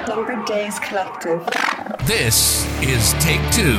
Lumber Days Collective. This is Take Two.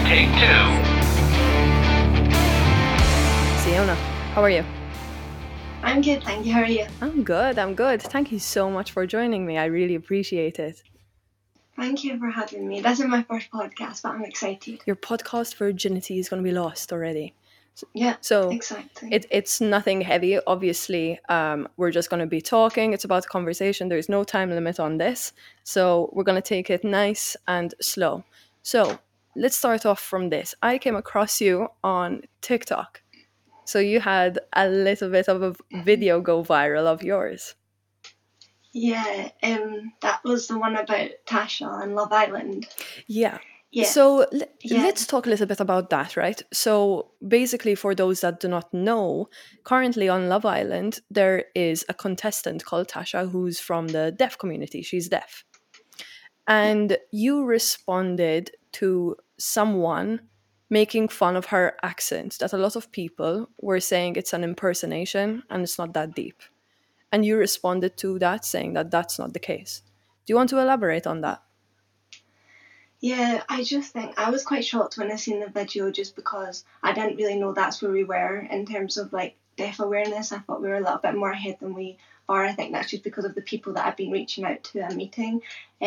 Siona, how are you? I'm good, thank you. How are you? I'm good. Thank you so much for joining me. I really appreciate it. Thank you for having me. This is my first podcast, but I'm excited. Your podcast virginity is going to be lost already. Yeah, So exactly. it's nothing heavy. Obviously, we're just going to be talking. It's about the conversation. There's no time limit on this. So we're going to take it nice and slow. So let's start off from this. I came across you on TikTok. So you had a little bit of a video go viral of yours. Yeah, that was the one about Tasha and Love Island. Yeah. Yeah. So let's talk a little bit about that, right? So basically, for those that do not know, currently on Love Island, there is a contestant called Tasha who's from the deaf community. She's deaf. And you responded to someone making fun of her accent, that a lot of people were saying it's an impersonation and it's not that deep. And you responded to that saying that that's not the case. Do you want to elaborate on that? Yeah, I just think I was quite shocked when I seen the video just because I didn't really know that's where we were in terms of like deaf awareness. I thought we were a little bit more ahead than we are. I think that's just because of the people that I've been reaching out to and meeting.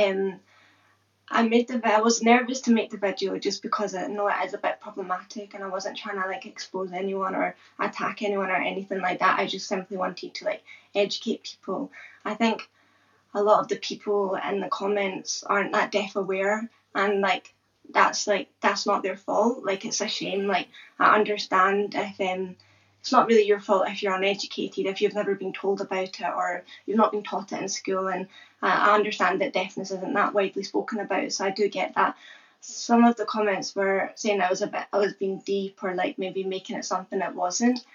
I was nervous to make the video just because I know it is a bit problematic and I wasn't trying to like expose anyone or attack anyone or anything like that. I just simply wanted to like educate people. I think a lot of the people in the comments aren't that deaf aware and like that's not their fault. Like it's a shame. Like I understand if it's not really your fault if you're uneducated, if you've never been told about it or you've not been taught it in school. And I understand that deafness isn't that widely spoken about, so I do get that. Some of the comments were saying I was being deep or like maybe making it something it wasn't.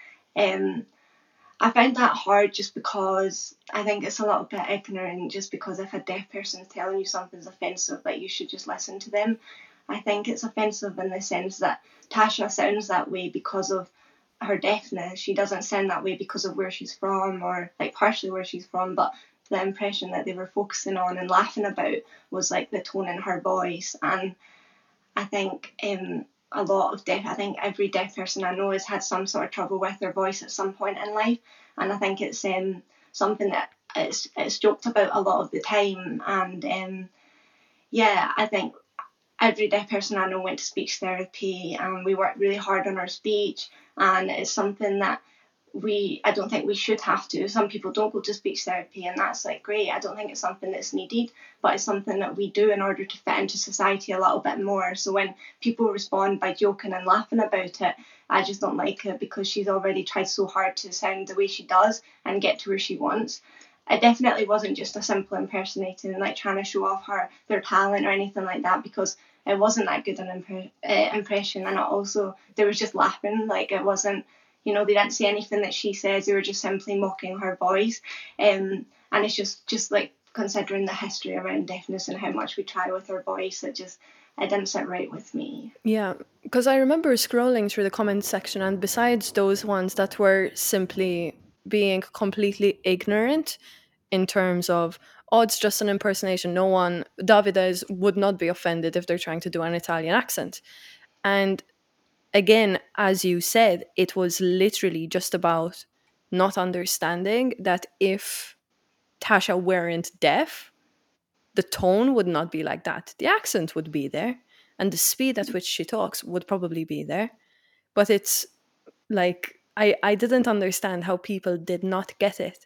I find that hard just because I think it's a little bit ignorant just because if a deaf person's telling you something's offensive, like you should just listen to them. I think it's offensive in the sense that Tasha sounds that way because of her deafness. She doesn't sound that way because of where she's from or like partially where she's from, but the impression that they were focusing on and laughing about was like the tone in her voice. And I think I think every deaf person I know has had some sort of trouble with their voice at some point in life, and I think it's something that it's joked about a lot of the time. And I think every deaf person I know went to speech therapy and we worked really hard on our speech, and it's something that I don't think we should have to. Some people don't go to speech therapy and that's like great. I don't think it's something that's needed, but it's something that we do in order to fit into society a little bit more. So when people respond by joking and laughing about it, I just don't like it because she's already tried so hard to sound the way she does and get to where she wants. It definitely wasn't just a simple impersonating and like trying to show off their talent or anything like that, because it wasn't that good an impression. And also there was just laughing, like it wasn't, they didn't say anything that she says, they were just simply mocking her voice. And it's just like considering the history around deafness and how much we try with our voice, it didn't sit right with me. Yeah, because I remember scrolling through the comment section, and besides those ones that were simply being completely ignorant in terms of, oh, it's just an impersonation, Davide would not be offended if they're trying to do an Italian accent. And again, as you said, it was literally just about not understanding that if Tasha weren't deaf, the tone would not be like that. The accent would be there, and the speed at which she talks would probably be there. But it's like, I didn't understand how people did not get it,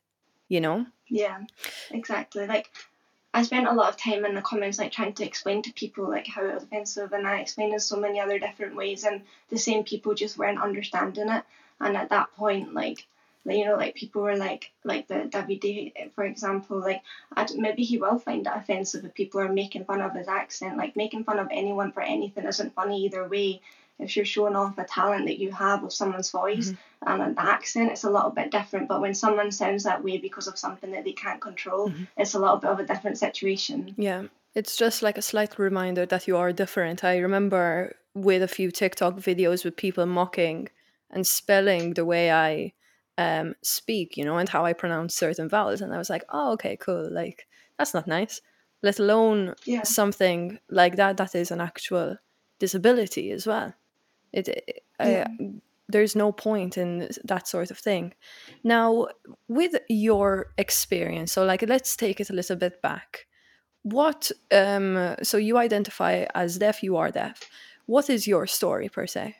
Yeah, exactly. Like, I spent a lot of time in the comments like trying to explain to people like how it was offensive, and I explained in so many other different ways, and the same people just weren't understanding it. And at that point, like people were like the Davide, for example, like maybe he will find it offensive if people are making fun of his accent. Like making fun of anyone for anything isn't funny either way. If you're showing off a talent that you have with someone's voice and an accent, it's a little bit different. But when someone sounds that way because of something that they can't control, it's a little bit of a different situation. Yeah, it's just like a slight reminder that you are different. I remember with a few TikTok videos with people mocking and spelling the way I speak, and how I pronounce certain vowels. And I was like, oh, okay, cool. Like, that's not nice. let alone Yeah. something like that is an actual disability as well. Yeah. There's no point in that sort of thing. Now, with your experience, so like let's take it a little bit back. What so you identify as deaf, you are deaf. What is your story per se?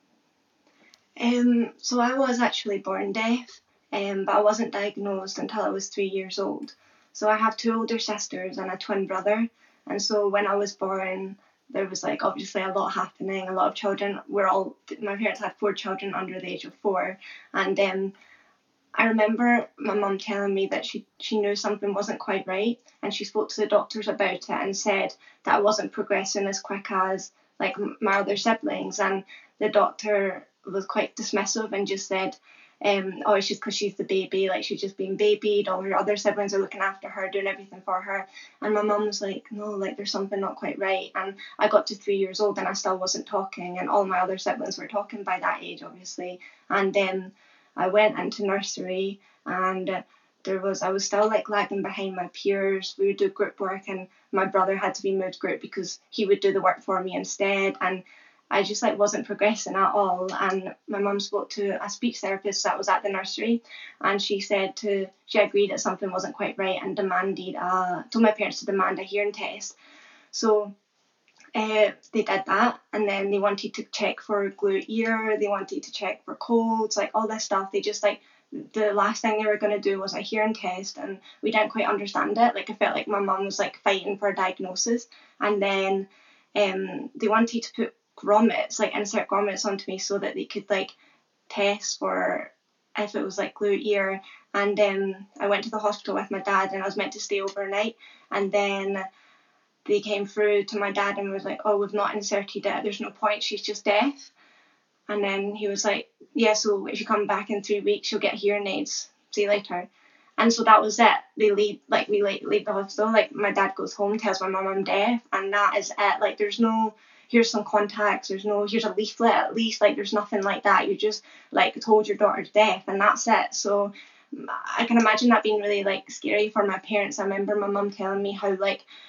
So I was actually born deaf, but I wasn't diagnosed until I was 3 years old. So I have 2 older sisters and a twin brother. And so when I was born, there was like obviously a lot happening, a lot of children. My parents had 4 children under the age of 4. And I remember my mum telling me that she knew something wasn't quite right, and she spoke to the doctors about it and said that I wasn't progressing as quick as like my other siblings. And the doctor was quite dismissive and just said, oh, it's just because she's the baby, like she's just being babied, all her other siblings are looking after her, doing everything for her. And my mum was like, no, like there's something not quite right. And I got to 3 years old and I still wasn't talking, and all my other siblings were talking by that age, obviously. And then I went into nursery, and I was still like lagging behind my peers. We would do group work, and my brother had to be moved group because he would do the work for me instead. And I just like wasn't progressing at all. And my mum spoke to a speech therapist that was at the nursery, and she agreed that something wasn't quite right and told my parents to demand a hearing test. So they did that, and then they wanted to check for glue ear, they wanted to check for colds, like all this stuff. They just like, the last thing they were going to do was a hearing test, and we didn't quite understand it. Like I felt like my mum was like fighting for a diagnosis. And then they wanted to put grommets, like insert grommets onto me so that they could like test for if it was like glue ear. And I went to the hospital with my dad, and I was meant to stay overnight. And then they came through to my dad and was like, oh, we've not inserted it, there's no point, she's just deaf. And then he was like, yeah, so if you come back in 3 weeks, you'll get hearing aids, see you later. And so that was it. We leave the hospital, like my dad goes home, tells my mum I'm deaf, and that is it. Like there's no, here's some contacts, here's a leaflet at least, like there's nothing like that. You just like told your daughter's deaf and that's it. So I can imagine that being really like scary for my parents. I remember my mum telling me how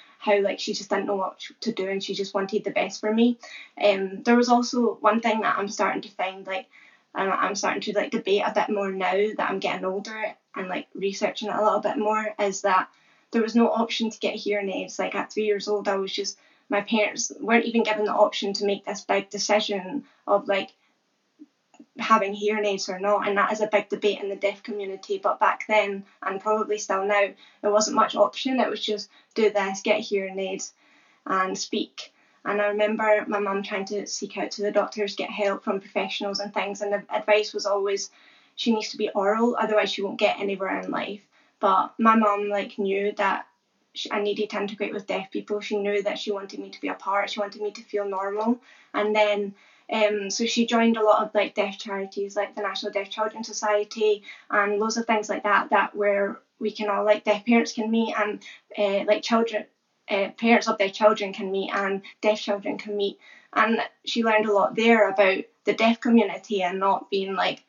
she just didn't know what to do, and she just wanted the best for me. There was also one thing that I'm starting to find, like I'm starting to like debate a bit more now that I'm getting older and like researching it a little bit more, is that there was no option to get hearing aids. Like at 3 years old, my parents weren't even given the option to make this big decision of like having hearing aids or not. And that is a big debate in the deaf community. But back then, and probably still now, there wasn't much option. It was just do this, get hearing aids and speak. And I remember my mum trying to seek out to the doctors, get help from professionals and things, and the advice was always she needs to be oral, otherwise she won't get anywhere in life. But my mum like knew that I needed to integrate with deaf people. She knew that she wanted me to be a part, she wanted me to feel normal. And then so she joined a lot of like deaf charities like the National Deaf Children's Society and loads of things like that where we can all, like deaf parents can meet, and like children, parents of deaf children can meet, and deaf children can meet. And she learned a lot there about the deaf community and not being like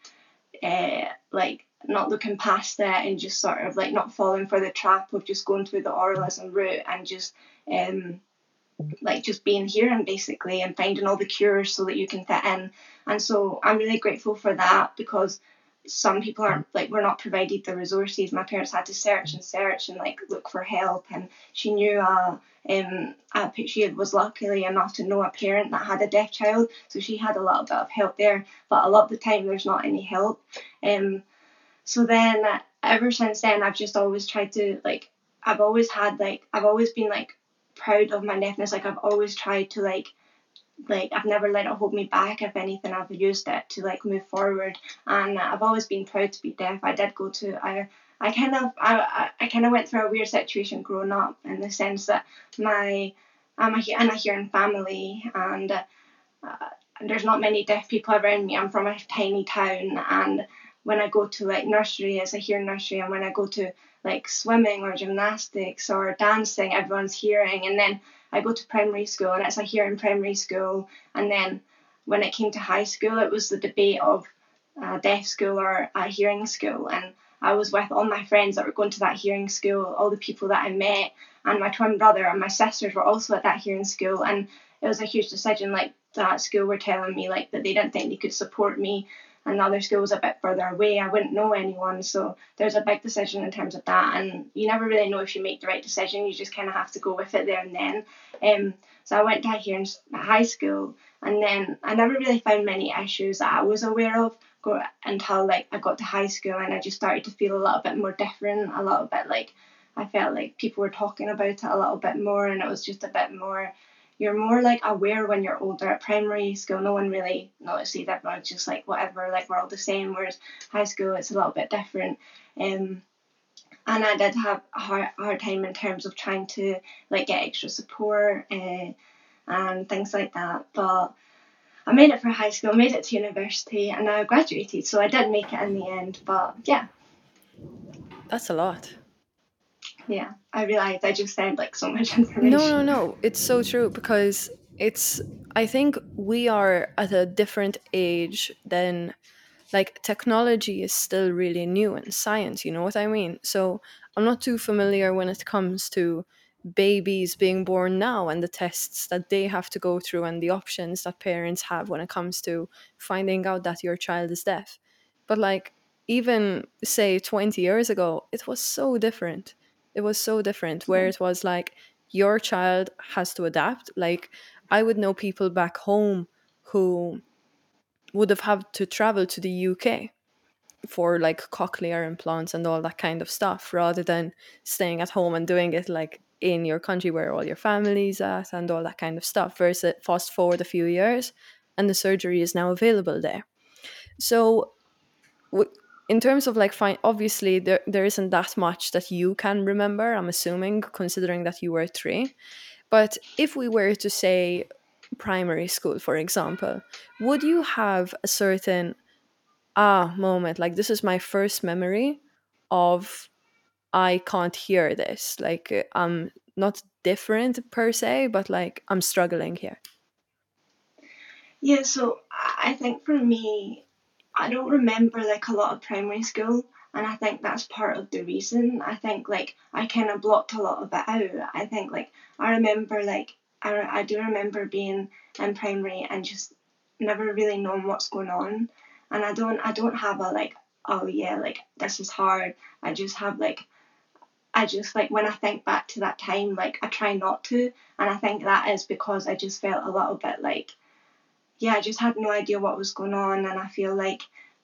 not looking past it and just sort of like not falling for the trap of just going through the oralism route and just like just being hearing basically and finding all the cures so that you can fit in. And so I'm really grateful for that, because some people aren't, like, we're not provided the resources. My parents had to search and like look for help, and she knew she was luckily enough to know a parent that had a deaf child, so she had a little bit of help there, but a lot of the time there's not any help. So then ever since then I've just always tried to like, I've always been like proud of my deafness. Like I've always tried to like I've never let it hold me back. If anything, I've used it to like move forward, and I've always been proud to be deaf. I did go to I kind of went through a weird situation growing up, in the sense that I'm in a hearing family, and there's not many deaf people around me. I'm from a tiny town, and when I go to like nursery, it's a hearing nursery, and when I go to like swimming or gymnastics or dancing, everyone's hearing. And then I go to primary school and it's a hearing primary school. And then when it came to high school, it was the debate of a deaf school or a hearing school. And I was with all my friends that were going to that hearing school, all the people that I met, and my twin brother and my sisters were also at that hearing school, and it was a huge decision. Like, that school were telling me like that they didn't think they could support me, and the other school was a bit further away. I wouldn't know anyone, so there's a big decision in terms of that, and you never really know if you make the right decision. You just kind of have to go with it there and then. So I went to hearing high school, and then I never really found many issues that I was aware of until like I got to high school, and I just started to feel a little bit more different, a little bit like I felt like people were talking about it a little bit more, and it was just a bit more, you're more like aware when you're older. At primary school, no one really notices, everyone's just like whatever, like we're all the same, whereas high school it's a little bit different. And I did have a hard time in terms of trying to like get extra support and things like that, but I made it for high school, made it to university, and I graduated, so I did make it in the end. But yeah. That's a lot. Yeah, I realised I just said like so much information. No. It's so true, because I think we are at a different age than, like, technology is still really new in science, you know what I mean? So I'm not too familiar when it comes to babies being born now and the tests that they have to go through and the options that parents have when it comes to finding out that your child is deaf. But like, even say 20 years ago, it was so different. It was so different, where it was like your child has to adapt. Like, I would know people back home who would have had to travel to the UK for like cochlear implants and all that kind of stuff, rather than staying at home and doing it like in your country where all your family's at and all that kind of stuff. Versus fast forward a few years and the surgery is now available there. So in terms of like, obviously there isn't that much that you can remember, I'm assuming, considering that you were 3. But if we were to say primary school, for example, would you have a certain moment, like, this is my first memory of I can't hear this, like, I'm not different per se, but like I'm struggling here? Yeah, so I think for me, I don't remember like a lot of primary school, and I think that's part of the reason. I think like I kind of blocked a lot of it out. I think like I remember like I do remember being in primary and just never really knowing what's going on, and I don't have a like, oh yeah, like this is hard. I just have like, I just like, when I think back to that time, like I try not to, and I think that is because I just felt a little bit like, yeah, I just had no idea what was going on, and I feel like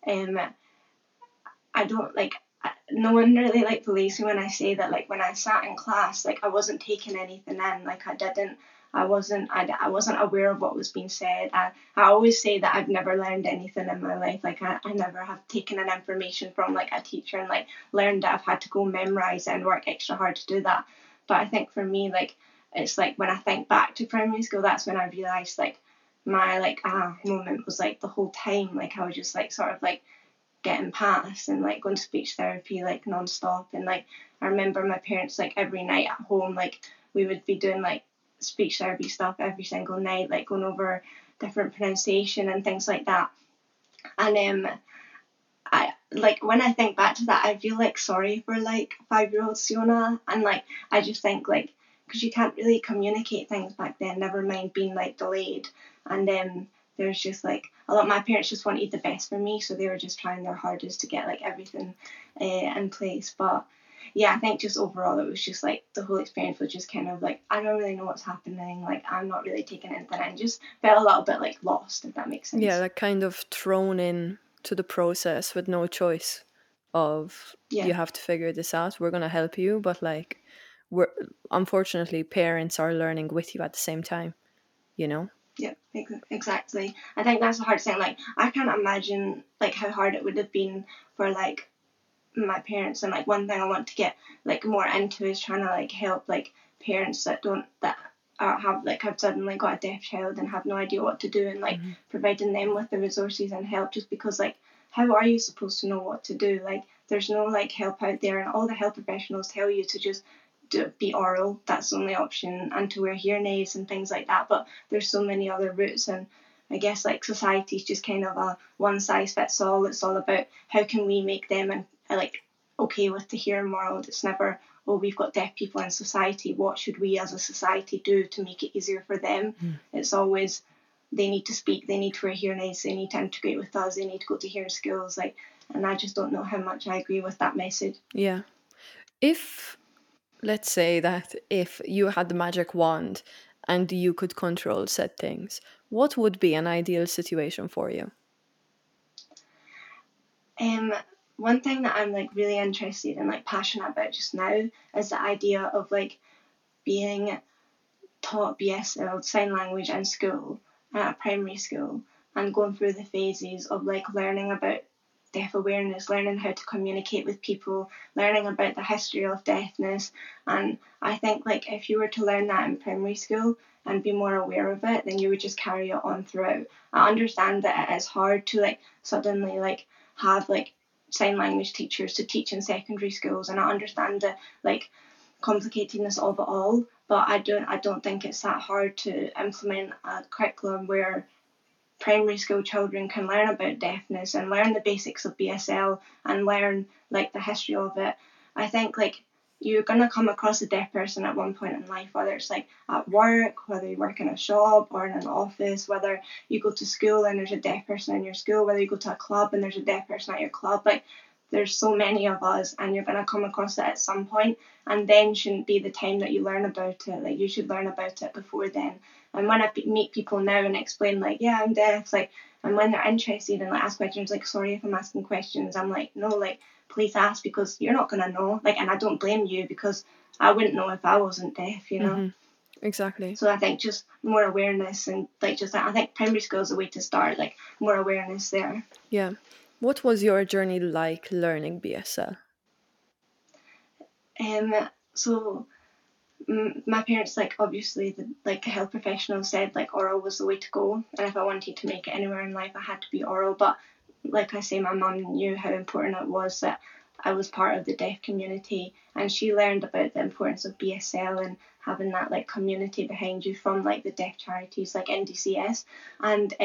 I don't like, no one really like believes me when I say that like when I sat in class, like I wasn't taking anything in, like I wasn't aware of what was being said. I always say that I've never learned anything in my life. Like I never have taken in information from like a teacher and like learned that. I've had to go memorize it and work extra hard to do that. But I think for me, like, it's like when I think back to primary school, that's when I realized like my like moment was like the whole time, like I was just like sort of like getting past and like going to speech therapy like non-stop. And like I remember my parents like every night at home, like we would be doing like speech therapy stuff every single night, like going over different pronunciation and things like that. And I like, when I think back to that, I feel like sorry for like 5-year-old Siona, and like I just think like, because you can't really communicate things back then, never mind being like delayed. And there's just like a lot, my parents just wanted the best for me, so they were just trying their hardest to get like everything in place. But yeah, I think just overall it was just like the whole experience was just kind of like, I don't really know what's happening, like I'm not really taking anything in, just felt a little bit like lost, if that makes sense. Yeah, like kind of thrown in to the process with no choice of, Yeah. you have to figure this out, we're going to help you, but like, we're, unfortunately, parents are learning with you at the same time, you know? Yeah, exactly. I think that's the hard thing. Like, I can't imagine like how hard it would have been for like my parents. And like one thing I want to get like more into is trying to like help like parents that have suddenly got a deaf child and have no idea what to do, and like providing them with the resources and help, just because like how are you supposed to know what to do? Like there's no like help out there, and all the health professionals tell you to just be oral, that's the only option, and to wear hearing aids and things like that. But there's so many other routes, and I guess like society's just kind of a one size fits all. It's all about how can we make them and like okay with the hearing world. It's never oh, we've got deaf people in society, what should we as a society do to make it easier for them? It's always they need to speak, they need to wear hearing aids, they need to integrate with us, they need to go to hearing schools, like, and I just don't know how much I agree with that message. Yeah. If, let's say that if you had the magic wand and you could control said things, what would be an ideal situation for you? One thing that I'm like really interested and like passionate about just now is the idea of like being taught BSL sign language in school, at a primary school, and going through the phases of like learning about deaf awareness, learning how to communicate with people, learning about the history of deafness. And I think like if you were to learn that in primary school and be more aware of it, then you would just carry it on throughout. I understand that it is hard to like suddenly like have like sign language teachers to teach in secondary schools, and I understand the like complicatedness of it all, but I don't think it's that hard to implement a curriculum where primary school children can learn about deafness and learn the basics of BSL and learn like the history of it. I think like you're gonna come across a deaf person at one point in life, whether it's like at work, whether you work in a shop or in an office, whether you go to school and there's a deaf person in your school, whether you go to a club and there's a deaf person at your club. Like there's so many of us, and you're gonna come across it at some point, and then shouldn't be the time that you learn about it. Like you should learn about it before then. And when I meet people now and explain like, yeah, I'm deaf, like, and when they're interested and like ask questions, like, sorry if I'm asking questions, I'm like, no, like, please ask, because you're not gonna know. Like, and I don't blame you, because I wouldn't know if I wasn't deaf, you know. Exactly. So I think just more awareness, and like just I think primary school is a way to start, like more awareness there. Yeah. What was your journey like learning BSL? So my parents, like obviously the like health professionals said like oral was the way to go, and if I wanted to make it anywhere in life I had to be oral. But like I say, my mum knew how important it was that I was part of the deaf community, and she learned about the importance of BSL and having that like community behind you from like the deaf charities like NDCS. And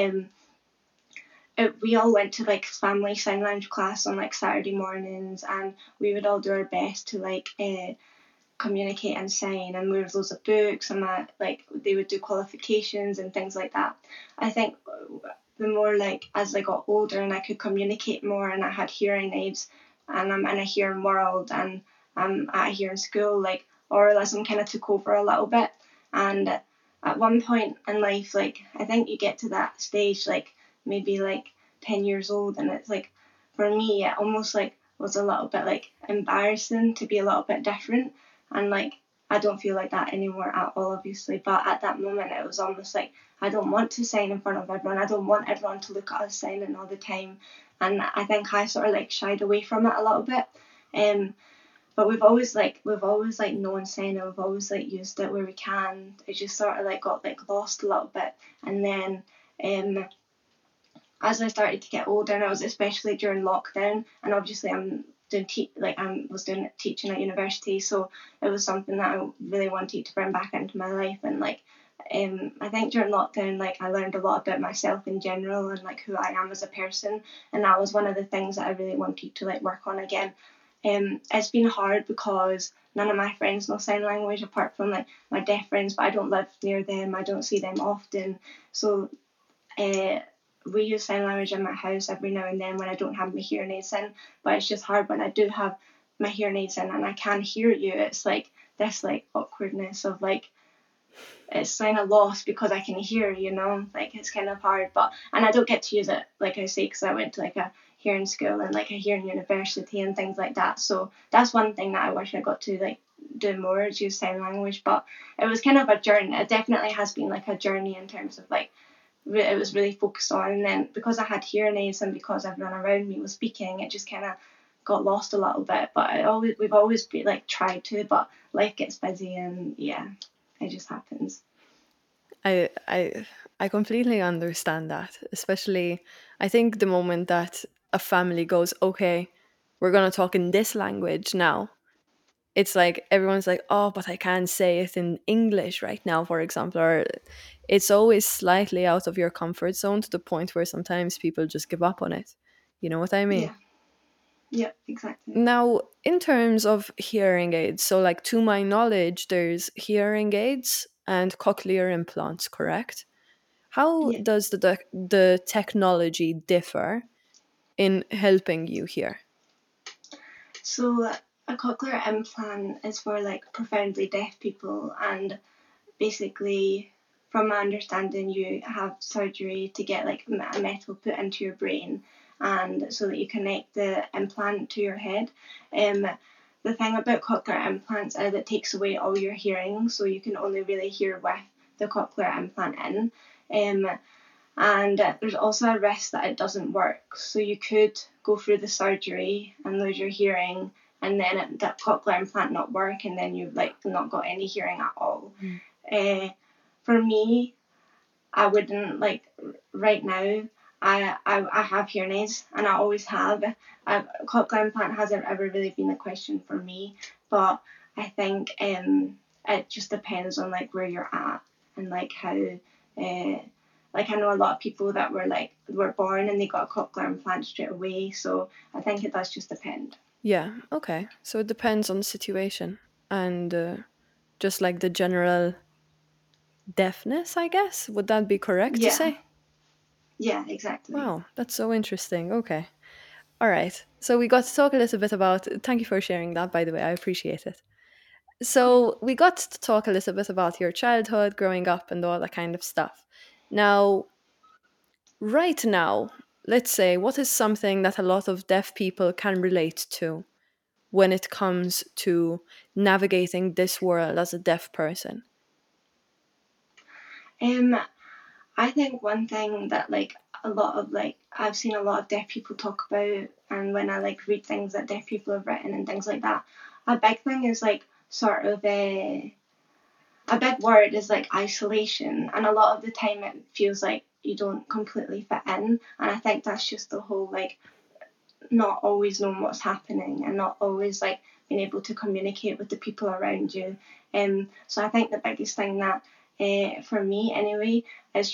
we all went to like family sign language class on like Saturday mornings, and we would all do our best to like communicate and sign, and we had loads of books, and that like they would do qualifications and things like that. I think the more like as I got older and I could communicate more and I had hearing aids and I'm in a hearing world and I'm at a hearing school, like oralism kind of took over a little bit. And at one point in life, like I think you get to that stage like maybe like 10 years old, and it's like for me it almost like was a little bit like embarrassing to be a little bit different. And like I don't feel like that anymore at all, obviously, but at that moment it was almost like I don't want to sign in front of everyone. I don't want everyone to look at us signing all the time. And I think I sort of like shied away from it a little bit. But we've always known signing. We've always like used it where we can. It just sort of like got like lost a little bit. And then as I started to get older, and it was especially during lockdown, and obviously I was doing teaching at university, so it was something that I really wanted to bring back into my life. And like I think during lockdown, like I learned a lot about myself in general and like who I am as a person, and that was one of the things that I really wanted to like work on again. It's been hard because none of my friends know sign language apart from like my deaf friends, but I don't live near them, I don't see them often, so we use sign language in my house every now and then when I don't have my hearing aids in. But it's just hard when I do have my hearing aids in and I can hear you. It's like this like awkwardness of like it's kind of lost because I can hear, you know, like it's kind of hard. But and I don't get to use it, like I say, because I went to like a hearing school and like a hearing university and things like that. So that's one thing that I wish I got to like do more, is use sign language. But it was kind of a journey. It definitely has been like a journey in terms of like it was really focused on. And then because I had hearing aids and because everyone around me was speaking, it just kind of got lost a little bit. But we've always been like tried to, but life gets busy and yeah, it just happens. I completely understand that. Especially, I think the moment that a family goes, okay, we're gonna talk in this language now. It's like everyone's like, oh, but I can't say it in English right now, for example. Or it's always slightly out of your comfort zone to the point where sometimes people just give up on it. You know what I mean? Yeah. Yeah, exactly. Now, in terms of hearing aids, so like to my knowledge, there's hearing aids and cochlear implants, correct? How Yeah. does the technology differ in helping you hear? So a cochlear implant is for like profoundly deaf people, and basically, from my understanding, you have surgery to get like a metal put into your brain, and so that you connect the implant to your head. Um, the thing about cochlear implants is it takes away all your hearing, so you can only really hear with the cochlear implant in. And there's also a risk that it doesn't work. So you could go through the surgery and lose your hearing, and then that cochlear implant not work, and then you've like not got any hearing at all. Uh, for me, I wouldn't like right now. I have hearing aids, and I always have. Cochlear implant hasn't ever really been a question for me, but I think it just depends on like where you're at and like how. Like I know a lot of people that were born and they got a cochlear implant straight away, so I think it does just depend. Yeah, okay. So it depends on the situation and just like the general deafness, I guess. Would that be correct to Yeah, say? yeah, exactly. Wow, that's so interesting. Okay. All right. So we got to talk a little bit about, thank you for sharing that, by the way. I appreciate it. Cool. So we got to talk a little bit about your childhood, growing up, and all that kind of stuff. Now, right now, let's say, what is something that a lot of deaf people can relate to when it comes to navigating this world as a deaf person? Um, I think one thing that like a lot of like I've seen a lot of deaf people talk about, and when I like read things that deaf people have written and things like that, a big thing is like sort of a big word is like isolation, and a lot of the time it feels like you don't completely fit in, and I think that's just the whole like not always knowing what's happening and not always like being able to communicate with the people around you. So I think the biggest thing that for me anyway is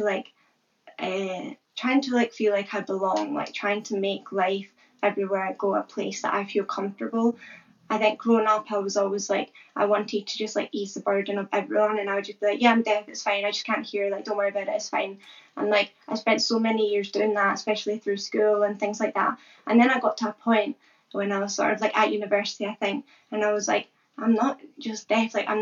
trying to like feel like I belong, like trying to make life everywhere I go a place that I feel comfortable. I think growing up, I was always like, I wanted to just like ease the burden of everyone, and I would just be like, yeah, I'm deaf, it's fine, I just can't hear, like, don't worry about it, it's fine. And like, I spent so many years doing that, especially through school and things like that. And then I got to a point when I was sort of like at university, I think, and I was like, I'm not just deaf, like,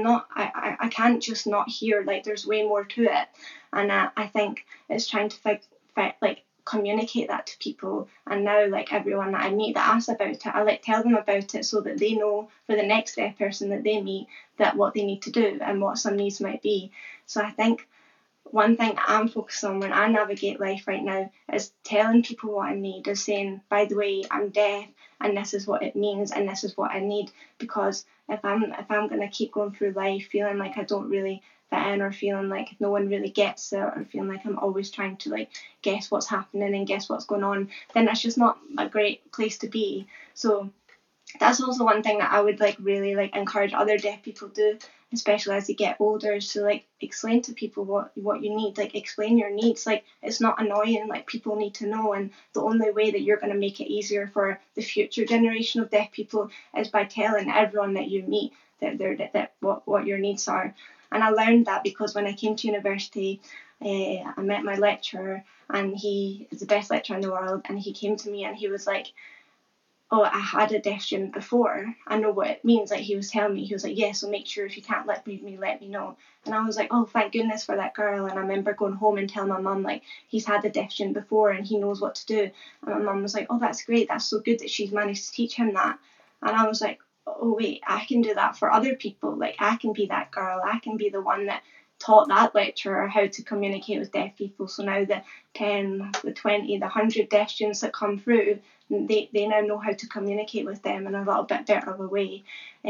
I can't just not hear, like, there's way more to it. And I think it's trying to like communicate that to people, and now like everyone that I meet that asks about it, I like tell them about it so that they know for the next deaf person that they meet that what they need to do and what some needs might be. So I think one thing I'm focused on when I navigate life right now is telling people what I need, is saying, by the way, I'm deaf and this is what it means and this is what I need. Because if I'm gonna keep going through life feeling like I don't really fit in, or feeling like no one really gets it, or feeling like I'm always trying to like guess what's happening and guess what's going on, then that's just not a great place to be. So that's also one thing that I would like really like encourage other deaf people to do, especially as they get older, is to like explain to people what you need, like explain your needs. Like it's not annoying, like people need to know, and the only way that you're going to make it easier for the future generation of deaf people is by telling everyone that you meet that what your needs are. And I learned that because when I came to university, I met my lecturer, and he is the best lecturer in the world, and he came to me and he was like, oh, I had a deaf student before, I know what it means. Like he was telling me, he was like, yeah, so make sure if you can't let me know. And I was like, oh, thank goodness for that girl. And I remember going home and telling my mum, like, he's had a deaf student before and he knows what to do. And my mum was like, oh, that's great, that's so good that she's managed to teach him that. And I was like, oh wait, I can do that for other people. Like I can be that girl, I can be the one that taught that lecturer how to communicate with deaf people. So now the 10, the 20, the 100 deaf students that come through, they now know how to communicate with them in a little bit better of a way.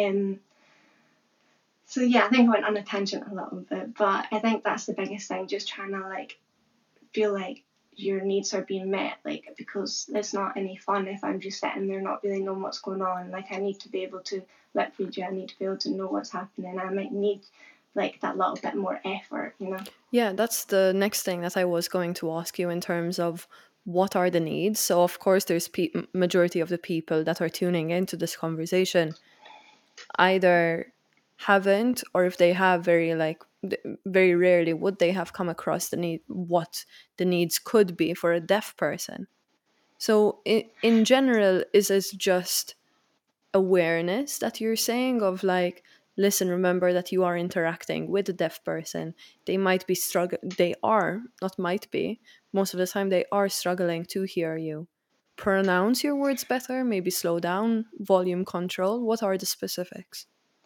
So yeah, I think I went on a tangent a little bit, but I think that's the biggest thing, just trying to like feel like your needs are being met, like, because it's not any fun if I'm just sitting there not really knowing what's going on. Like I need to be able to lip read you, I need to be able to know what's happening. I might need like that little bit more effort. Yeah, that's the next thing that I was going to ask you in terms of what are the needs. So of course there's majority of the people that are tuning into this conversation either haven't, or if they have, very rarely would they have come across what the needs could be for a deaf person. So in general, is it just awareness that you're saying of like, listen, remember that you are interacting with a deaf person. They might be they are, not might be, most of the time they are struggling to hear you. Pronounce your words better, maybe slow down, volume control. What are the specifics?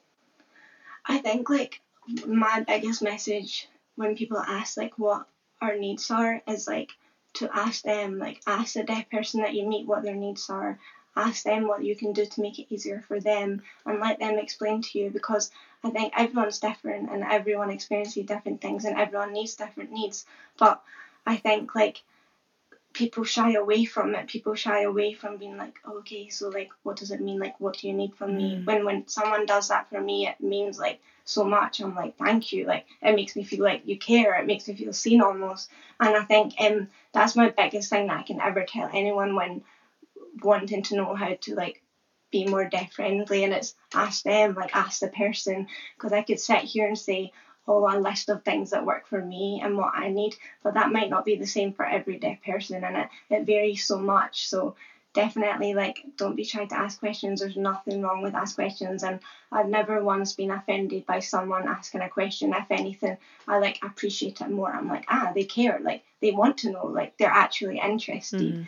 I think like my biggest message when people ask like what our needs are is like to ask them, like ask the deaf person that you meet what their needs are, ask them what you can do to make it easier for them, and let them explain to you, because I think everyone's different and everyone experiences different things and everyone needs different needs. But I think like people shy away from it. People shy away from being like, okay, so like, what does it mean? Like, what do you need from me? When someone does that for me, it means like so much. I'm like, thank you. Like, it makes me feel like you care. It makes me feel seen almost. And I think that's my biggest thing that I can ever tell anyone when wanting to know how to like be more deaf friendly, and it's ask them, like ask the person, because I could sit here and say, oh, a list of things that work for me and what I need, but that might not be the same for every deaf person, and it varies so much. So definitely, like, don't be shy to ask questions. There's nothing wrong with ask questions, and I've never once been offended by someone asking a question. If anything, I like appreciate it more. I'm like, they care, like they want to know, like they're actually interested.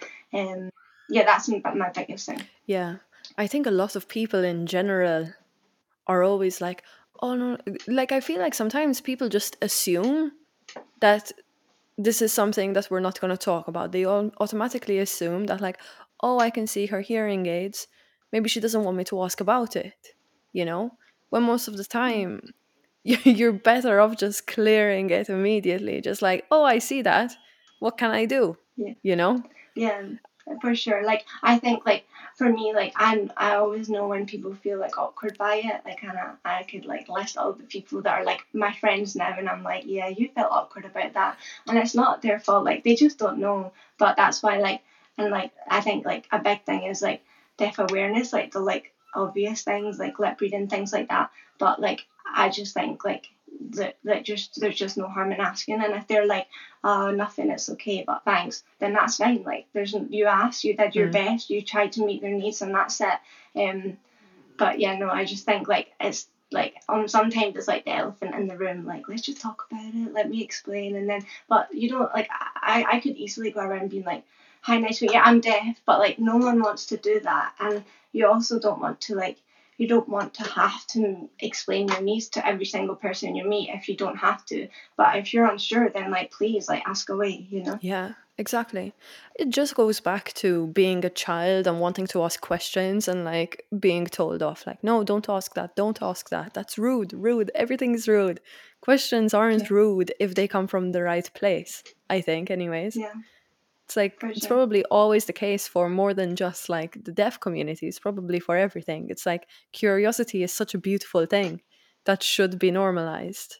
Yeah, that's my biggest thing. Yeah, I think a lot of people in general are always like, oh no, like I feel like sometimes people just assume that this is something that we're not going to talk about. They all automatically assume that like, oh, I can see her hearing aids, maybe she doesn't want me to ask about it, you know, when most of the time you're better off just clearing it immediately, just like, oh, I see that, what can I do? Yeah. You know? Yeah, for sure. Like, I think, like, for me, like, I always know when people feel, like, awkward by it. Like, I could, like, list all the people that are, like, my friends now, and I'm like, yeah, you felt awkward about that. And it's not their fault. Like, they just don't know. But that's why, like, and, like, I think, like, a big thing is, like, deaf awareness, like, the, like, obvious things, like, lip reading, things like that. But, like, I just think, like, that there's just no harm in asking, and if they're like, oh, nothing, it's okay, but thanks, then that's fine. Like, you asked, you did your best, you tried to meet their needs, and that's it. But yeah, no, I just think like it's like sometimes it's like the elephant in the room, like, let's just talk about it, let me explain, and then, but you don't, like, I could easily go around being like, hi, nice to meet you, I'm deaf, but like no one wants to do that, and you also don't want to, like, you don't want to have to explain your needs to every single person you meet if you don't have to. But if you're unsure, then, like, please, like, ask away, you know? Yeah, exactly. It just goes back to being a child and wanting to ask questions and like being told off, like, no, don't ask that, don't ask that. That's rude. Everything's rude. Questions aren't rude if they come from the right place, I think, anyways. Yeah. It's like, it's probably always the case for more than just like the deaf community. It's probably for everything. It's like curiosity is such a beautiful thing that should be normalized.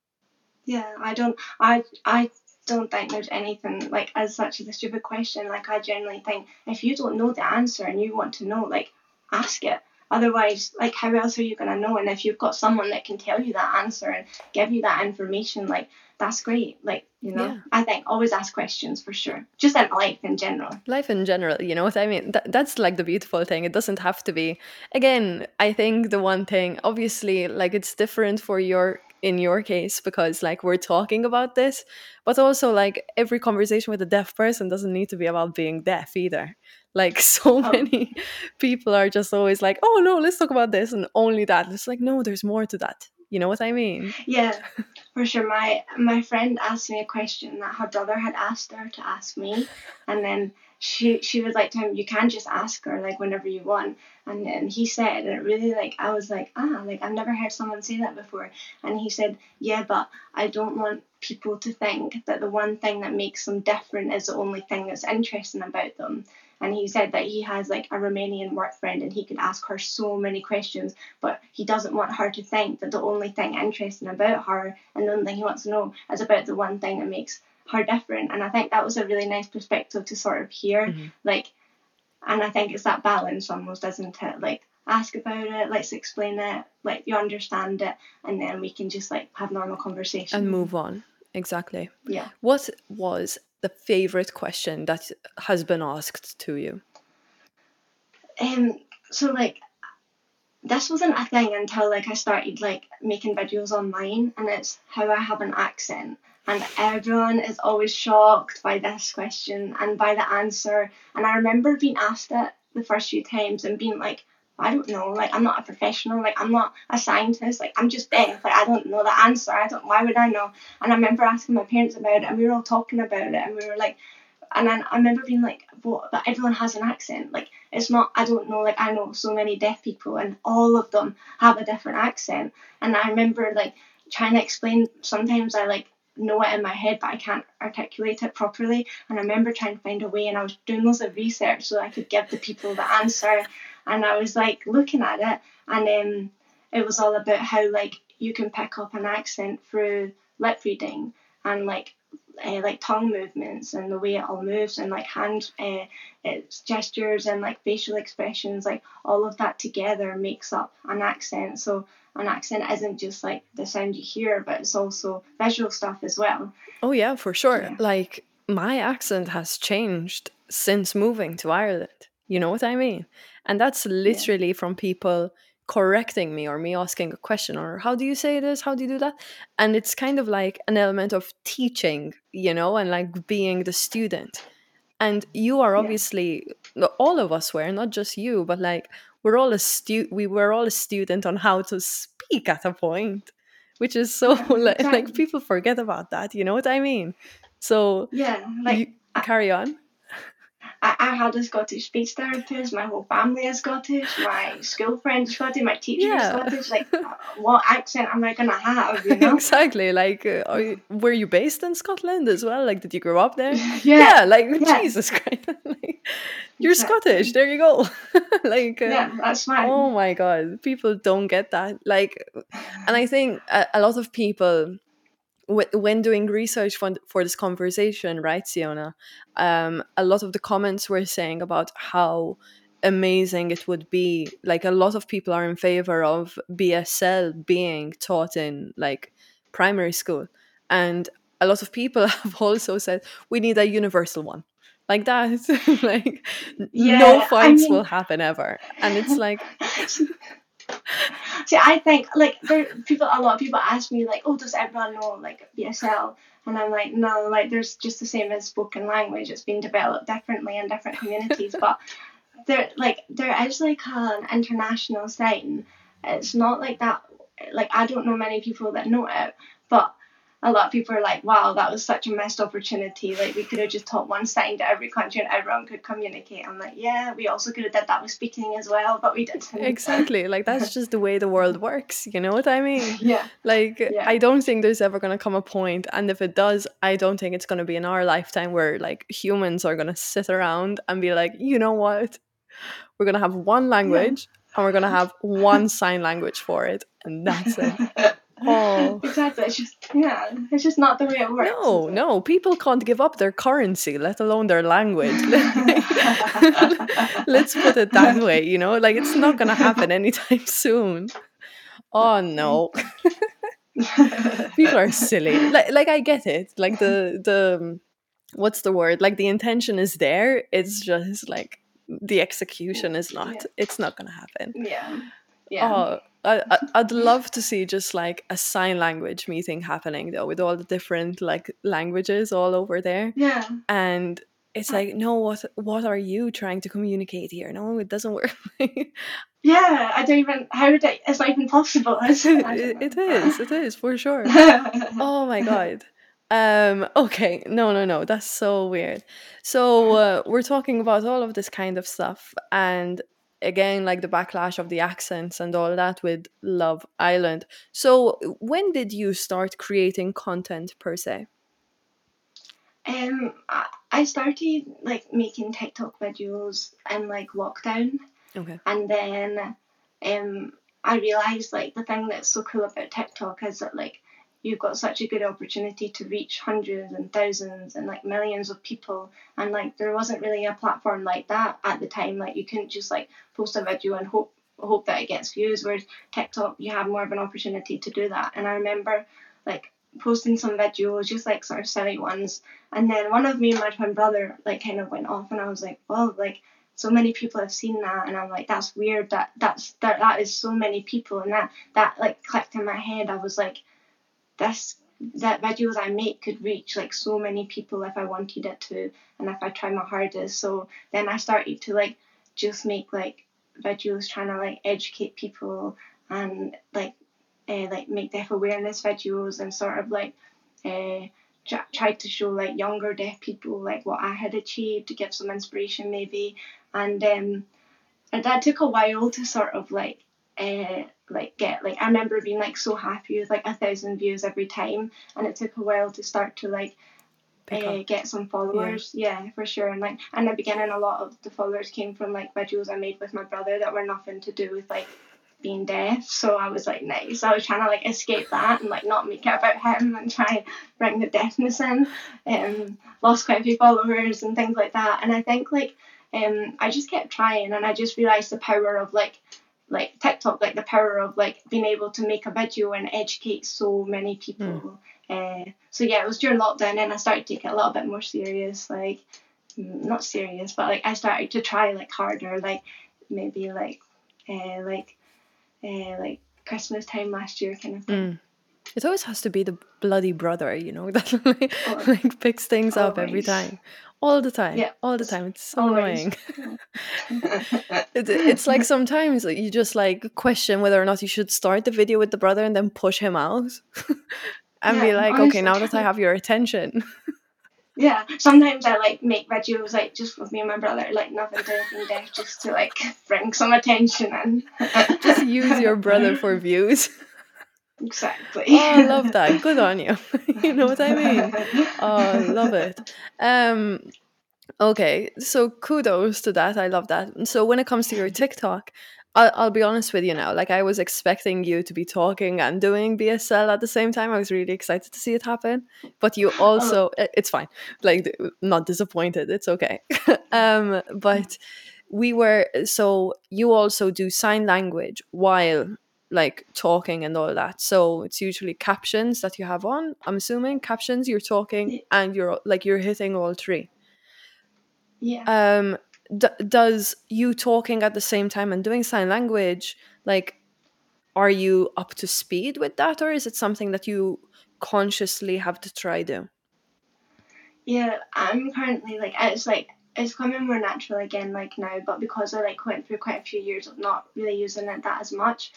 Yeah, I don't think there's anything like as such as a stupid question. Like, I generally think if you don't know the answer and you want to know, like, ask it. Otherwise, like, how else are you going to know? And if you've got someone that can tell you that answer and give you that information, like, that's great. Like, you know, yeah. I think always ask questions for sure. Just in life in general. Life in general, you know what I mean? That's like the beautiful thing. It doesn't have to be. Again, I think the one thing, obviously, like, it's different for in your case because like we're talking about this, but also like every conversation with a deaf person doesn't need to be about being deaf either. Like so many people are just always like, oh no, let's talk about this and only that. It's like, no, there's more to that. You know what I mean? Yeah, for sure. My friend asked me a question that her brother had asked her to ask me, and then she was like to him, you can just ask her like whenever you want. And then he said, and it really, like, I was like, like, I've never heard someone say that before. And he said, yeah, but I don't want people to think that the one thing that makes them different is the only thing that's interesting about them. And he said that he has like a Romanian work friend and he could ask her so many questions, but he doesn't want her to think that the only thing interesting about her and the only thing he wants to know is about the one thing that makes how different. And I think that was a really nice perspective to sort of hear. Like, and I think it's that balance almost, isn't it? Like, ask about it, let's explain it, like you understand it, and then we can just like have normal conversation and move on. Exactly. Yeah. What was the favorite question that has been asked to you? So like, this wasn't a thing until like I started like making videos online, and it's how I have an accent. And everyone is always shocked by this question and by the answer. And I remember being asked it the first few times and being like, I don't know, like I'm not a professional, like I'm not a scientist, like I'm just deaf, like I don't know the answer, why would I know? And I remember asking my parents about it, and we were all talking about it, and we were like, and then I remember being like, but everyone has an accent, like it's not, I don't know, like I know so many deaf people and all of them have a different accent. And I remember like trying to explain, sometimes I like know it in my head but I can't articulate it properly, and I remember trying to find a way, and I was doing loads of research so I could give the people the answer. And I was like looking at it, and it was all about how like you can pick up an accent through lip reading and like tongue movements and the way it all moves, and like hand it's gestures and like facial expressions, like all of that together makes up an accent. So an accent isn't just like the sound you hear, but it's also visual stuff as well. Oh yeah, for sure. Yeah. Like my accent has changed since moving to Ireland. You know what I mean? And that's literally from people correcting me or me asking a question, or how do you say this? How do you do that? And it's kind of like an element of teaching, you know, and like being the student. And you are obviously, all of us were, not just you, but like we were all a student on how to speak at a point, which is so like people forget about that. You know what I mean? So carry on. I had a Scottish speech therapist, my whole family is Scottish, my school friends are Scottish, my teacher is Scottish. Like, what accent am I going to have, you know? Exactly. Like, were you based in Scotland as well? Like, did you grow up there? Jesus Christ. Like, you're Scottish, there you go. Like, that's fine. Oh my God, people don't get that. Like, and I think a lot of people, when doing research for this conversation, right, Siona, a lot of the comments were saying about how amazing it would be. Like, a lot of people are in favor of BSL being taught in like primary school, and a lot of people have also said we need a universal one like that. Like, no fights will happen ever, and it's like. See, I think like a lot of people ask me like, oh, does everyone know like BSL? And I'm like, no, like there's just the same as spoken language. It's been developed differently in different communities, but there is like an international sign. It's not like that. Like I don't know many people that know it, but a lot of people are like, wow, that was such a missed opportunity. Like, we could have just taught one sign to every country and everyone could communicate. I'm like, yeah, we also could have did that with speaking as well, but we didn't. Exactly. Like, that's just the way the world works. You know what I mean? Yeah. Like, I don't think there's ever going to come a point, and if it does, I don't think it's going to be in our lifetime where, like, humans are going to sit around and be like, you know what? We're going to have one language and we're going to have one sign language for it. And that's it. Oh, exactly. It's just not the way it works. No, people can't give up their currency, let alone their language. Let's put it that way, you know, like it's not gonna happen anytime soon. Oh no. People are silly. Like I get it. Like the what's the word? Like the intention is there. It's just like the execution is not. It's not gonna happen. Yeah. I'd love to see just like a sign language meeting happening though, with all the different like languages all over there. Yeah. And it's like, no, what are you trying to communicate here? No, it doesn't work. Yeah, I don't even. It's not even possible. It is for sure. Oh my God. Okay, no, that's so weird. So we're talking about all of this kind of stuff, and again, like the backlash of the accents and all that with Love Island. So when did you start creating content per se? I started like making TikTok videos in like lockdown. Okay. And then I realized like the thing that's so cool about TikTok is that like you've got such a good opportunity to reach hundreds and thousands and like millions of people, and like there wasn't really a platform like that at the time. Like you couldn't just like post a video and hope that it gets views, whereas TikTok you have more of an opportunity to do that. And I remember like posting some videos, just like sort of silly ones, and then one of me and my twin brother like kind of went off, and I was like, well, like so many people have seen that, and I'm like, that's weird, that is so many people, and that like clicked in my head. I was like, that videos I make could reach like so many people if I wanted it to, and if I try my hardest. So then I started to like just make like videos trying to like educate people, and like make deaf awareness videos, and sort of like tried to show like younger deaf people like what I had achieved, to give some inspiration maybe. And that took a while to sort of like get like, I remember being like so happy with like 1,000 views every time, and it took a while to start to like get some followers. Yeah, for sure. And like in the beginning, a lot of the followers came from like videos I made with my brother that were nothing to do with like being deaf. So I was like, nice. I was trying to like escape that and like not make it about him and try and bring the deafness in. Lost quite a few followers and things like that. And I think like I just kept trying, and I just realized the power of like TikTok, like the power of like being able to make a video and educate so many people. So yeah, it was during lockdown, and I started to take it a little bit more serious, like not serious, but like I started to try like harder, like maybe like Christmas time last year kind of thing. It always has to be the bloody brother, you know, that like picks things up every time. All the time. Yeah. All the time. It's so annoying. It's like sometimes you just like question whether or not you should start the video with the brother and then push him out and be like, honestly, okay, now that I have your attention. Yeah, sometimes I like make videos like just with me and my brother, like nothing to anything deaf, just to like bring some attention in. Just use your brother for views. Exactly. Oh, I love that. Good on you. You know what I mean? Oh, love it. Okay, so kudos to that. I love that. So when it comes to your TikTok, I'll be honest with you now. Like I was expecting you to be talking and doing BSL at the same time. I was really excited to see it happen. But you also, it's fine. Like not disappointed. It's okay. But so you also do sign language while like talking and all that. So it's usually captions that you have on. I'm assuming captions, you're talking and you're hitting all three. Yeah. Does you talking at the same time and doing sign language, like, are you up to speed with that, or is it something that you consciously have to try do? Yeah, I'm currently it's coming more natural again like now, but because I like went through quite a few years of not really using it that as much,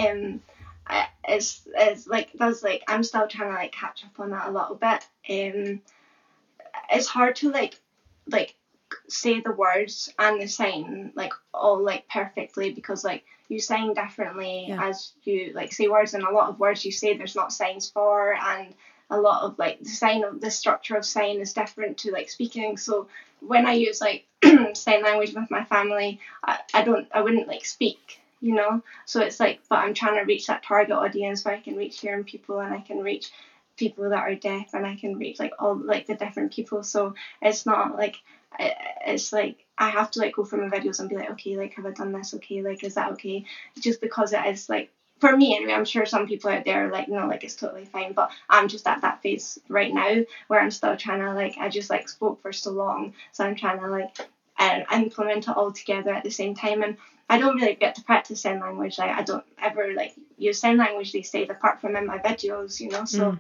it's like there's like I'm still trying to like catch up on that a little bit. It's hard to like say the words and the sign like all like perfectly, because like you sign differently as you like say words, and a lot of words you say there's not signs for, and a lot of like the structure of sign is different to like speaking. So when I use like sign language with my family, I wouldn't like speak, you know. So it's like, but I'm trying to reach that target audience where I can reach hearing people, and I can reach people that are deaf, and I can reach like all like the different people. So it's not like it's like I have to like go through my videos and be like, okay, like have I done this? Okay, like is that okay? Just because it is like, for me anyway, I'm sure some people out there are like, no, like it's totally fine, but I'm just at that phase right now where I'm still trying to like, I just like spoke for so long, so I'm trying to like implement it all together at the same time. And I don't really get to practice sign language. Like I don't ever like use sign language these days, apart from in my videos, you know. So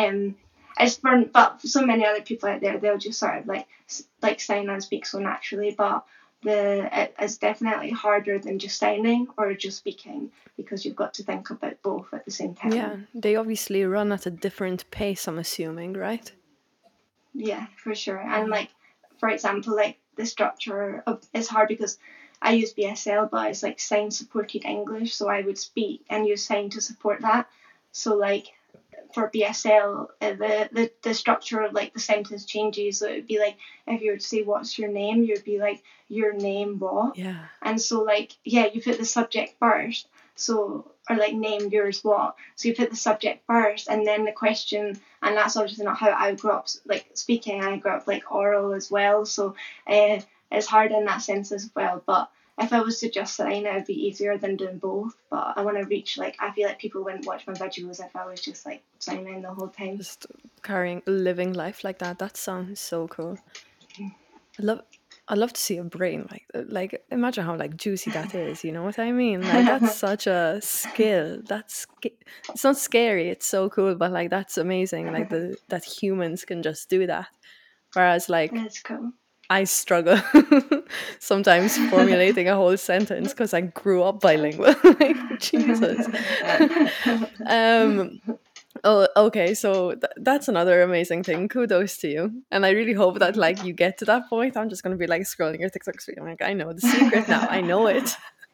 but so many other people out there, they'll just sort of like sign and speak so naturally, but it's definitely harder than just signing or just speaking, because you've got to think about both at the same time. Yeah, they obviously run at a different pace, I'm assuming, right? Yeah, for sure. And like, for example, like the structure of it's hard because I use BSL, but it's like sign supported English, so I would speak and use sign to support that. So like for BSL, the structure of like the sentence changes. So it would be like, if you were to say what's your name, you'd be like, your name what? Yeah. And so like, yeah, you put the subject first. So, or like name yours what. So you put the subject first and then the question, and that's obviously not how I grew up like speaking. I grew up like oral as well, so it's hard in that sense as well. But if I was to just sign, it would be easier than doing both. But I want to reach, like, I feel like people wouldn't watch my videos if I was just like signing the whole time. Just living life like that. That sounds so cool. I'd love to see a brain like imagine how like juicy that is, you know what I mean? Like that's such a skill. It's not scary, it's so cool, but like that's amazing. Like that humans can just do that. Whereas like That's cool. I struggle sometimes formulating a whole sentence because I grew up bilingual. Like Jesus. Oh, okay. So that's another amazing thing. Kudos to you. And I really hope that like you get to that point. I'm just gonna be like scrolling your TikTok stream. I'm like, I know the secret now. I know it.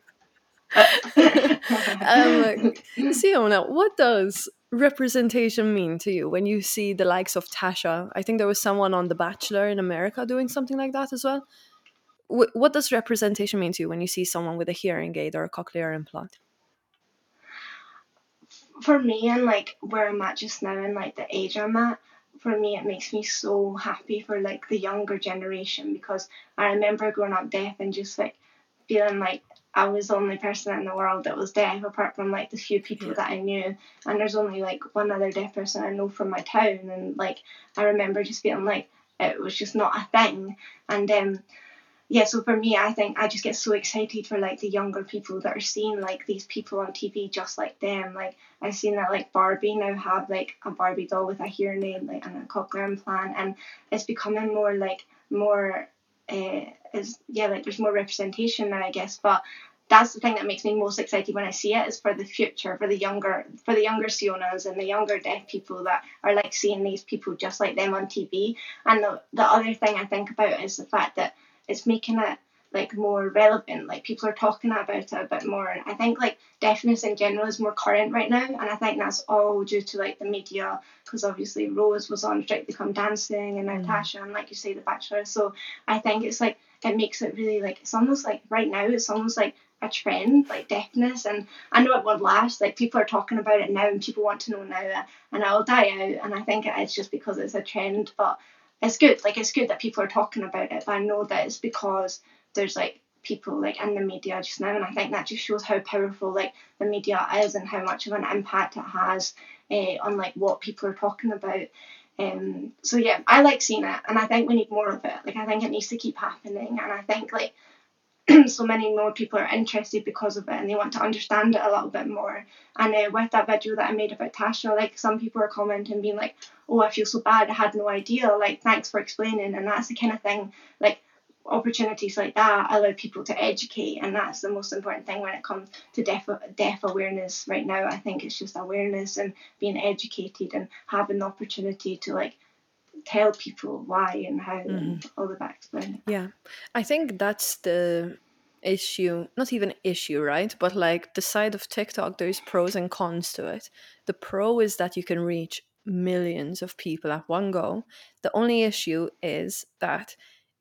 Siona, what does representation mean to you when you see the likes of Tasha? I think there was someone on The Bachelor in America doing something like that as well. What does representation mean to you when you see someone with a hearing aid or a cochlear implant? For me, and like where I'm at just now and like the age I'm at, for me it makes me so happy for like the younger generation, because I remember growing up deaf and just like feeling like I was the only person in the world that was deaf, apart from like the few people that I knew, and there's only like one other deaf person I know from my town, and like I remember just feeling like it was just not a thing. And yeah, so for me, I think I just get so excited for like the younger people that are seeing like these people on TV just like them. Like I've seen that like Barbie now have like a Barbie doll with a hearing aid like and a cochlear implant, and it's becoming more like there's more representation now, I guess. But that's the thing that makes me most excited when I see it, is for the future, for the younger Sionas and the younger deaf people that are like seeing these people just like them on TV. And the other thing I think about is the fact that it's making it like more relevant. Like people are talking about it a bit more. And I think like deafness in general is more current right now, and I think that's all due to like the media, because obviously Rose was on Strictly Come Dancing and now Tasha, and like you say, The Bachelor. So I think it's like it makes it really like, it's almost like right now it's almost like a trend, like deafness. And I know it won't last, like people are talking about it now and people want to know now, and it'll die out. And I think it's just because it's a trend. But it's good. Like it's good that people are talking about it. But I know that it's because there's like people like in the media just now, and I think that just shows how powerful like the media is and how much of an impact it has on like what people are talking about. So yeah, I like seeing it, and I think we need more of it. Like I think it needs to keep happening, and I think like so many more people are interested because of it, and they want to understand it a little bit more. And with that video that I made about Tasha, like some people are commenting being like, oh, I feel so bad, I had no idea, like thanks for explaining. And that's the kind of thing, like opportunities like that allow people to educate, and that's the most important thing when it comes to deaf awareness right now. I think it's just awareness and being educated and having the opportunity to like tell people why and how and all the backstory. Yeah, I think that's the issue, not even issue, right? But like the side of TikTok, there's pros and cons to it. The pro is that you can reach millions of people at one go. The only issue is that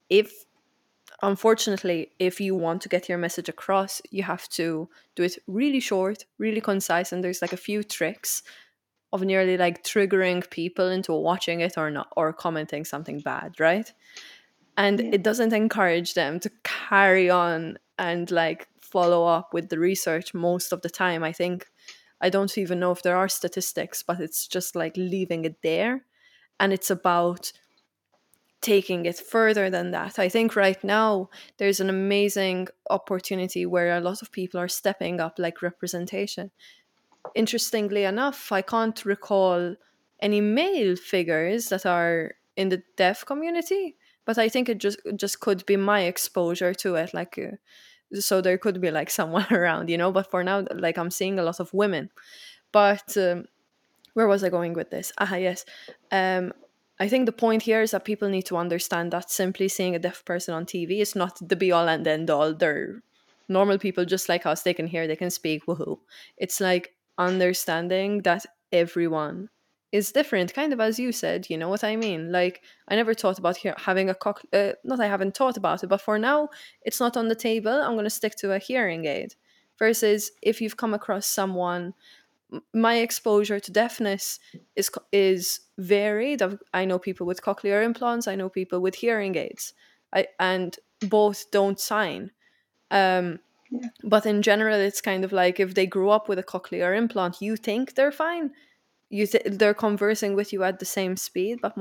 unfortunately, if you want to get your message across, you have to do it really short, really concise, and there's like a few tricks of nearly like triggering people into watching it or not, or commenting something bad, right? And it doesn't encourage them to carry on and like follow up with the research most of the time. I don't even know if there are statistics, but it's just like leaving it there, and it's about taking it further than that. I think right now there's an amazing opportunity where a lot of people are stepping up, like representation. Interestingly enough, I can't recall any male figures that are in the deaf community, but I think it just could be my exposure to it. Like, so there could be like someone around, you know. But for now, like I'm seeing a lot of women. But where was I going with this? Yes. I think the point here is that people need to understand that simply seeing a deaf person on TV is not the be all and end all. They're normal people just like us. They can hear, they can speak, woohoo. It's like understanding that everyone is different, kind of as you said, you know what I mean? Like, I never thought about having a not I haven't thought about it, but for now, it's not on the table. I'm going to stick to a hearing aid. Versus if you've come across someone, my exposure to deafness is varied. I know people with cochlear implants, I know people with hearing aids, and both don't sign. But in general, it's kind of like if they grew up with a cochlear implant, you think they're fine. They're conversing with you at the same speed, but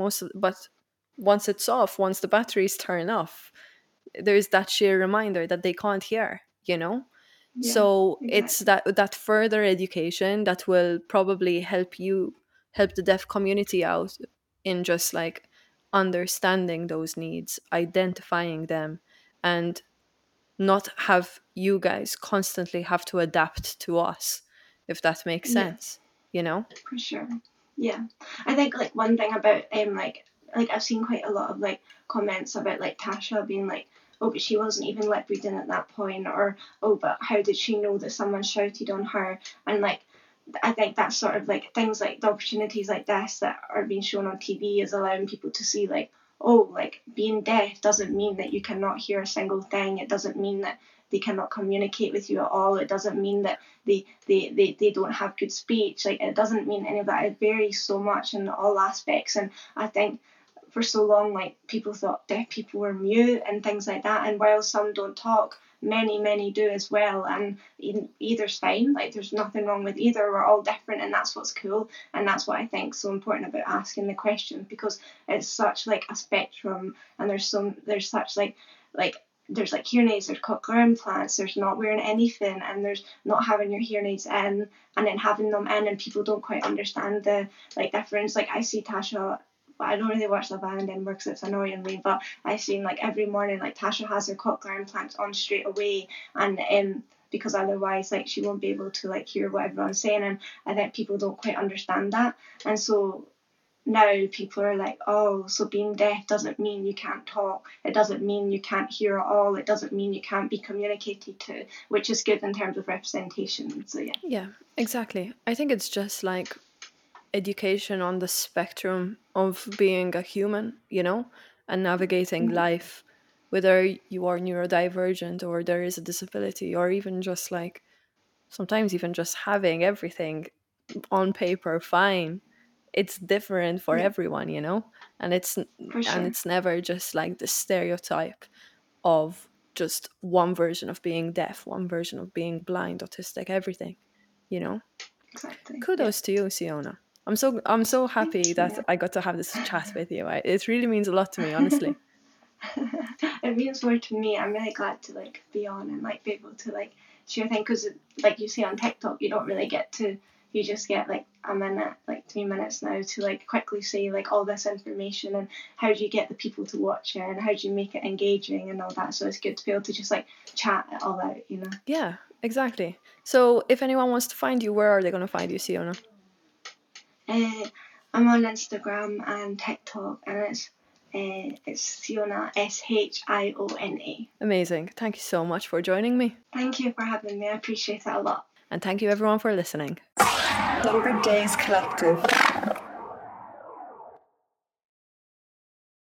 once it's off, once the batteries turn off, there's that sheer reminder that they can't hear, you know? Yeah, So exactly. it's that further education that will probably help the deaf community out in just like understanding those needs, identifying them, and not have you guys constantly have to adapt to us, if that makes sense, you know? For sure. Yeah. I think like one thing about like I've seen quite a lot of like comments about like Tasha being like, oh, but she wasn't even lip reading at that point, or oh, but how did she know that someone shouted on her? And like I think that's sort of like things like the opportunities like this that are being shown on TV is allowing people to see like, oh, like being deaf doesn't mean that you cannot hear a single thing. It doesn't mean that they cannot communicate with you at all. It doesn't mean that they don't have good speech. Like it doesn't mean any of that. It varies so much in all aspects. And I think for so long, like people thought deaf people were mute and things like that. And while some don't talk, many do as well, and either's fine. Like there's nothing wrong with either. We're all different, and that's what's cool, and that's what I think so important about asking the question, because it's such like a spectrum, and there's such like there's like hearing aids, there's cochlear implants, there's not wearing anything, and there's not having your hearing aids in and then having them in, and people don't quite understand the like difference. Like I see Tasha, but I don't really watch Love Island anymore because it's annoying me, but I've seen like every morning like Tasha has her cochlear implants on straight away, and because otherwise like she won't be able to like hear what everyone's saying, and I think people don't quite understand that. And so now people are like, oh, so being deaf doesn't mean you can't talk, it doesn't mean you can't hear at all, it doesn't mean you can't be communicated to, which is good in terms of representation. So yeah, exactly. I think it's just like education on the spectrum of being a human, you know, and navigating life, whether you are neurodivergent or there is a disability, or even just like sometimes even just having everything on paper fine. It's different for everyone, you know, and it's for sure. never just like the stereotype of just one version of being deaf, one version of being blind, autistic, everything, you know. Exactly. Kudos to you, Siona. I'm so happy that I got to have this chat with you. It really means a lot to me, honestly. It means more to me. I'm really glad to like be on and like be able to like share things, because like you see on TikTok, you don't really get to. You just get like a minute, like 3 minutes now to like quickly say like all this information, and how do you get the people to watch it, and how do you make it engaging and all that. So it's good to be able to just like chat it all out, you know. Yeah, exactly. So if anyone wants to find you, where are they going to find you, Siona? I'm on Instagram and TikTok, and it's Siona, Shiona. Amazing. Thank you so much for joining me. Thank you for having me. I appreciate it a lot. And thank you everyone for listening. Longer Days Collective.